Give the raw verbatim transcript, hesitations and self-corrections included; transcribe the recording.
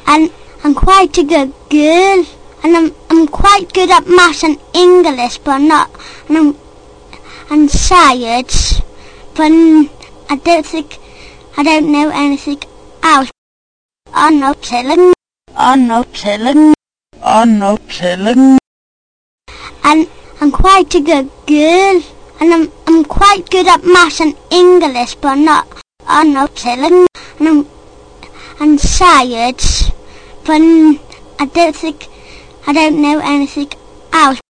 and I'm quite a good girl, and I'm I'm quite good at maths and English, but not, and I'm and science, but I don't think I don't know anything else. I'm not telling. I'm not telling. I'm not telling. And I'm quite a good girl, and I'm I'm quite good at maths and English, but not I'm not telling. And I'm and science, but I don't think I don't know anything else.